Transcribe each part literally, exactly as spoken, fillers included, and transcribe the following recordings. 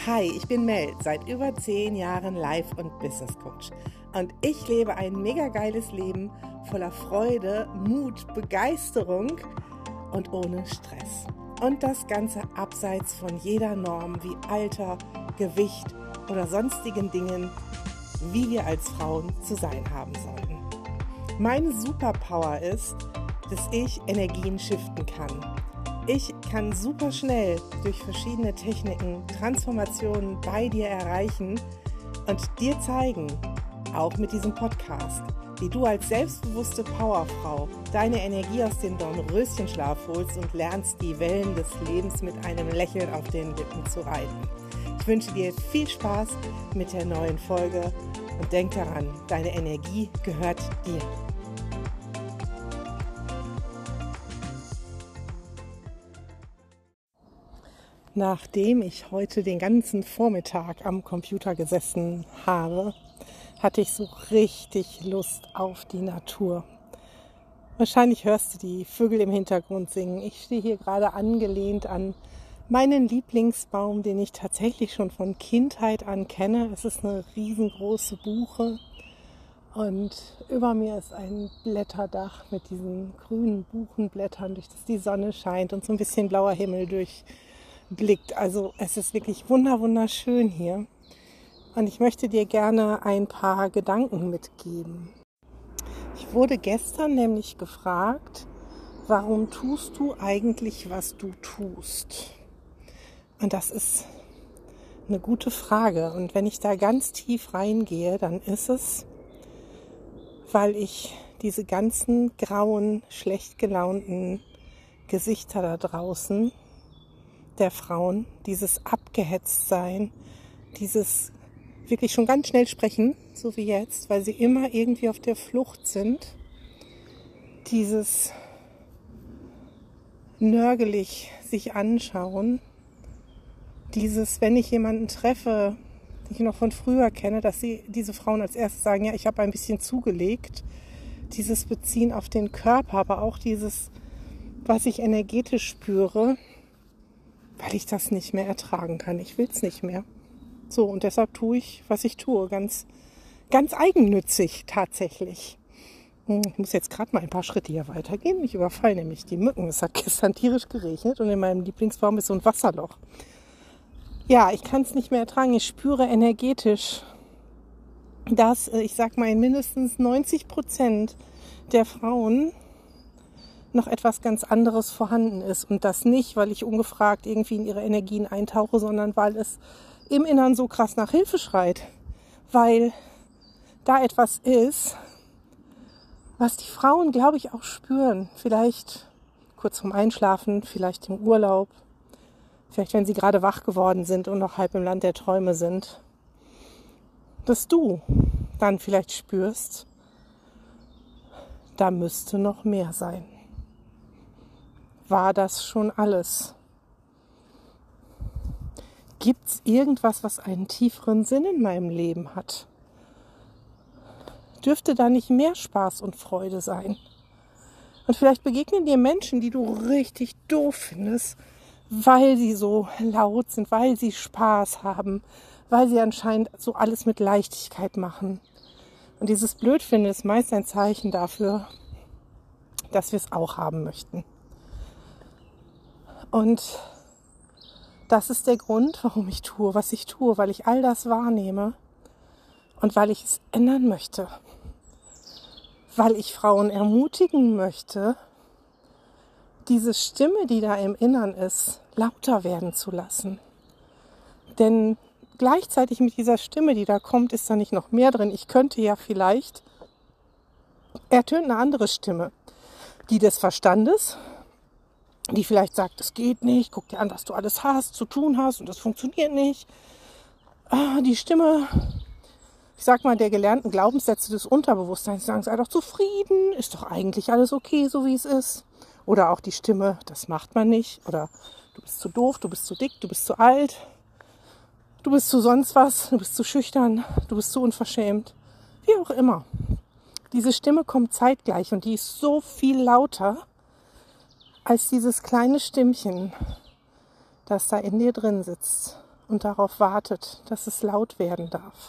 Hi, ich bin Mel, seit über zehn Jahren Life- und Business Coach. Und ich lebe ein mega geiles Leben voller Freude, Mut, Begeisterung und ohne Stress. Und das Ganze abseits von jeder Norm wie Alter, Gewicht oder sonstigen Dingen, wie wir als Frauen zu sein haben sollten. Meine Superpower ist, dass ich Energien shiften kann. Ich kann super schnell durch verschiedene Techniken Transformationen bei dir erreichen und dir zeigen, auch mit diesem Podcast, wie du als selbstbewusste Powerfrau deine Energie aus dem Dornröschenschlaf holst und lernst, die Wellen des Lebens mit einem Lächeln auf den Lippen zu reiten. Ich wünsche dir viel Spaß mit der neuen Folge und denk daran, deine Energie gehört dir. Nachdem ich heute den ganzen Vormittag am Computer gesessen habe, hatte ich so richtig Lust auf die Natur. Wahrscheinlich hörst du die Vögel im Hintergrund singen. Ich stehe hier gerade angelehnt an meinen Lieblingsbaum, den ich tatsächlich schon von Kindheit an kenne. Es ist eine riesengroße Buche und über mir ist ein Blätterdach mit diesen grünen Buchenblättern, durch das die Sonne scheint und so ein bisschen blauer Himmel durch. Blickt. Also es ist wirklich wunder wunderschön hier und ich möchte dir gerne ein paar Gedanken mitgeben. Ich wurde gestern nämlich gefragt, warum tust du eigentlich, was du tust? Und das ist eine gute Frage und wenn ich da ganz tief reingehe, dann ist es, weil ich diese ganzen grauen, schlecht gelaunten Gesichter da draußen der Frauen, dieses Abgehetztsein, dieses wirklich schon ganz schnell sprechen, so wie jetzt, weil sie immer irgendwie auf der Flucht sind, dieses nörgelig sich anschauen, dieses, wenn ich jemanden treffe, den ich noch von früher kenne, dass sie diese Frauen als erstes sagen, ja, ich habe ein bisschen zugelegt, dieses Beziehen auf den Körper, aber auch dieses, was ich energetisch spüre, weil ich das nicht mehr ertragen kann. Ich will es nicht mehr. So, und deshalb tue ich, was ich tue. Ganz, ganz eigennützig tatsächlich. Ich muss jetzt gerade mal ein paar Schritte hier weitergehen. Ich überfalle nämlich die Mücken. Es hat gestern tierisch geregnet und in meinem Lieblingsbaum ist so ein Wasserloch. Ja, ich kann es nicht mehr ertragen. Ich spüre energetisch, dass, ich sag mal, in mindestens neunzig Prozent der Frauen noch etwas ganz anderes vorhanden ist. Und das nicht, weil ich ungefragt irgendwie in ihre Energien eintauche, sondern weil es im Innern so krass nach Hilfe schreit. Weil da etwas ist, was die Frauen, glaube ich, auch spüren. Vielleicht kurz vorm Einschlafen, vielleicht im Urlaub, vielleicht wenn sie gerade wach geworden sind und noch halb im Land der Träume sind. Dass du dann vielleicht spürst, da müsste noch mehr sein. War das schon alles? Gibt es irgendwas, was einen tieferen Sinn in meinem Leben hat? Dürfte da nicht mehr Spaß und Freude sein? Und vielleicht begegnen dir Menschen, die du richtig doof findest, weil sie so laut sind, weil sie Spaß haben, weil sie anscheinend so alles mit Leichtigkeit machen. Und dieses Blödfinden ist meist ein Zeichen dafür, dass wir es auch haben möchten. Und das ist der Grund, warum ich tue, was ich tue, weil ich all das wahrnehme und weil ich es ändern möchte. Weil ich Frauen ermutigen möchte, diese Stimme, die da im Innern ist, lauter werden zu lassen. Denn gleichzeitig mit dieser Stimme, die da kommt, ist da nicht noch mehr drin. Ich könnte ja vielleicht, ertönt eine andere Stimme, die des Verstandes, die vielleicht sagt, es geht nicht, guck dir an, was du alles hast, zu tun hast und das funktioniert nicht. Ah, die Stimme, ich sag mal, der gelernten Glaubenssätze des Unterbewusstseins, die sagen, sei doch zufrieden, ist doch eigentlich alles okay, so wie es ist. Oder auch die Stimme, das macht man nicht. Oder du bist zu doof, du bist zu dick, du bist zu alt, du bist zu sonst was, du bist zu schüchtern, du bist zu unverschämt. Wie auch immer. Diese Stimme kommt zeitgleich und die ist so viel lauter als dieses kleine Stimmchen, das da in dir drin sitzt und darauf wartet, dass es laut werden darf.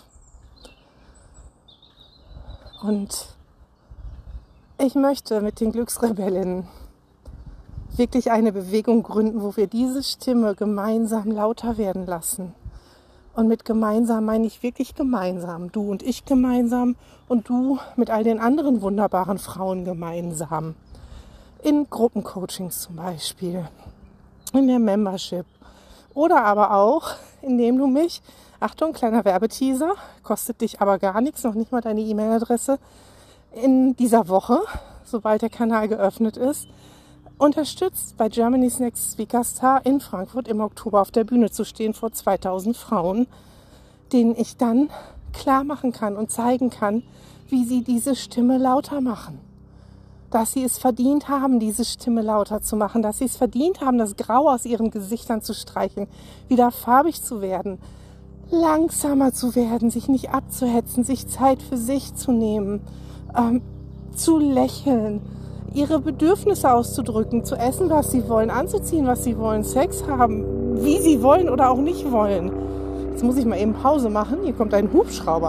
Und ich möchte mit den Glücksrebellinnen wirklich eine Bewegung gründen, wo wir diese Stimme gemeinsam lauter werden lassen. Und mit gemeinsam meine ich wirklich gemeinsam. Du und ich gemeinsam und du mit all den anderen wunderbaren Frauen gemeinsam. In Gruppencoachings zum Beispiel, in der Membership. Oder aber auch, indem du mich, Achtung, kleiner Werbeteaser, kostet dich aber gar nichts, noch nicht mal deine E-Mail-Adresse, in dieser Woche, sobald der Kanal geöffnet ist, unterstützt, bei Germany's Next Speaker Star in Frankfurt im Oktober auf der Bühne zu stehen vor zweitausend Frauen, denen ich dann klar machen kann und zeigen kann, wie sie diese Stimme lauter machen. Dass sie es verdient haben, diese Stimme lauter zu machen, dass sie es verdient haben, das Grau aus ihren Gesichtern zu streichen, wieder farbig zu werden, langsamer zu werden, sich nicht abzuhetzen, sich Zeit für sich zu nehmen, ähm, zu lächeln, ihre Bedürfnisse auszudrücken, zu essen, was sie wollen, anzuziehen, was sie wollen, Sex haben, wie sie wollen oder auch nicht wollen. Jetzt muss ich mal eben Pause machen. Hier kommt ein Hubschrauber.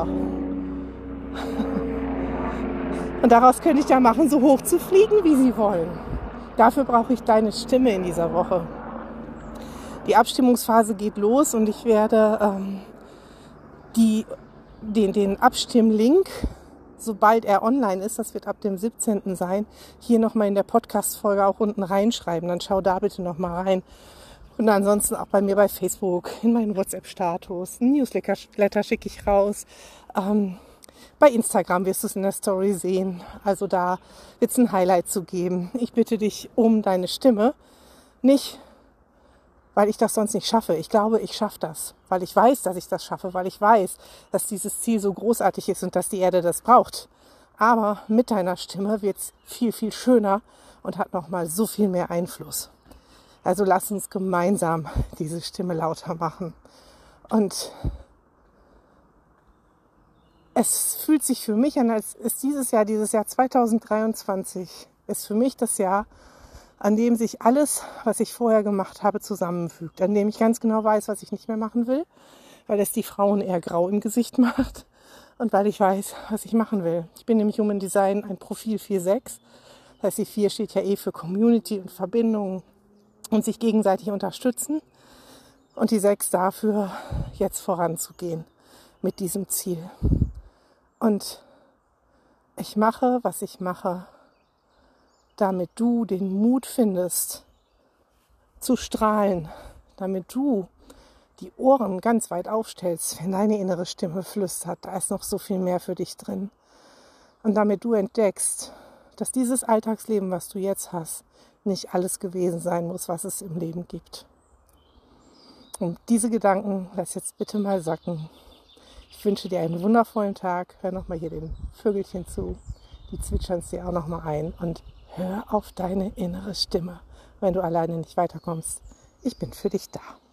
Und daraus könnte ich ja machen, so hoch zu fliegen, wie sie wollen. Dafür brauche ich deine Stimme in dieser Woche. Die Abstimmungsphase geht los und ich werde ähm, die, den, den Abstimmlink, sobald er online ist, das wird ab dem siebzehnten sein, hier nochmal in der Podcast-Folge auch unten reinschreiben. Dann schau da bitte nochmal rein. Und ansonsten auch bei mir bei Facebook, in meinen WhatsApp-Status, ein Newsletter schicke ich raus. Ähm, bei Instagram wirst du es in der Story sehen. Also da wird es ein Highlight zu geben. Ich bitte dich um deine Stimme. Nicht, weil ich das sonst nicht schaffe. Ich glaube, ich schaffe das. Weil ich weiß, dass ich das schaffe. Weil ich weiß, dass dieses Ziel so großartig ist und dass die Erde das braucht. Aber mit deiner Stimme wird es viel, viel schöner und hat nochmal so viel mehr Einfluss. Also lass uns gemeinsam diese Stimme lauter machen. Und es fühlt sich für mich an, als ist dieses Jahr, dieses Jahr zweitausenddreiundzwanzig, ist für mich das Jahr, an dem sich alles, was ich vorher gemacht habe, zusammenfügt. An dem ich ganz genau weiß, was ich nicht mehr machen will, weil es die Frauen eher grau im Gesicht macht und weil ich weiß, was ich machen will. Ich bin nämlich Human Design ein Profil vier sechs. Das heißt, die vier steht ja eh für Community und Verbindung und sich gegenseitig unterstützen. Und die sechs dafür, jetzt voranzugehen mit diesem Ziel. Und ich mache, was ich mache, damit du den Mut findest, zu strahlen, damit du die Ohren ganz weit aufstellst, wenn deine innere Stimme flüstert, da ist noch so viel mehr für dich drin. Und damit du entdeckst, dass dieses Alltagsleben, was du jetzt hast, nicht alles gewesen sein muss, was es im Leben gibt. Und diese Gedanken lass jetzt bitte mal sacken. Ich wünsche dir einen wundervollen Tag. Hör nochmal hier den Vögelchen zu. Die zwitschern es dir auch nochmal ein. Und hör auf deine innere Stimme, wenn du alleine nicht weiterkommst. Ich bin für dich da.